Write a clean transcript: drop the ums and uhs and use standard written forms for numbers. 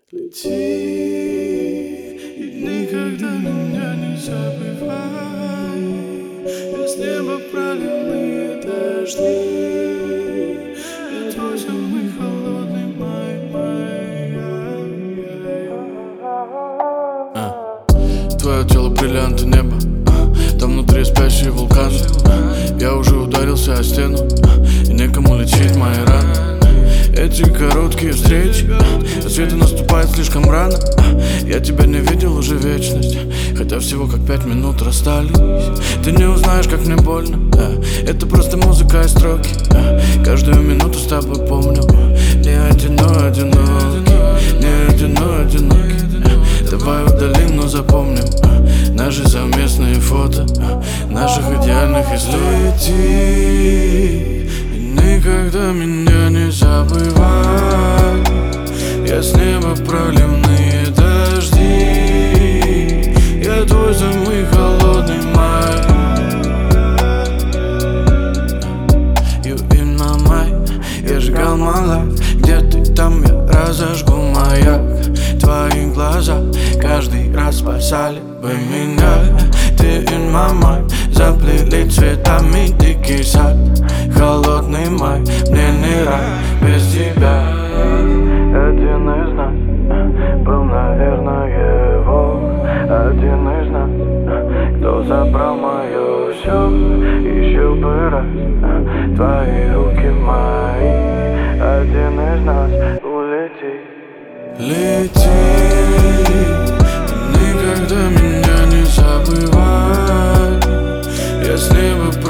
Лети и никогда меня не забывай. Я с неба проливные дожди, я твой самый холодный май. Твое тело бриллианты неба, там внутри спящий вулкан. Я уже ударился о стену, и некому лечить мои раны. Эти короткие встречи, рассветы наступает слишком рано. Я тебя не видел уже вечность, хотя всего как 5 минут расстались. Ты не узнаешь, как мне больно, это просто музыка и строки. Каждую минуту с тобой помню, не одинокий, не одинокий. Давай удалим, но запомним наши совместные фото наших идеальных историй. Лети и никогда меня не забывай. Я с неба проливные дожди, я твой самый холодный май. You in my mind, я сжигал мала. Где ты, там я разожгу маяк. Твои глаза каждый раз спасали бы меня. Ты in my mind, заплели цветами дикий сад. Холодный май, мне не рай без тебя. Один из нас был, наверное, его. Один из нас, кто забрал мое все. Еще бы раз твои руки мои. Один из нас, улети. Лети, никогда меня не забывай. Я с неба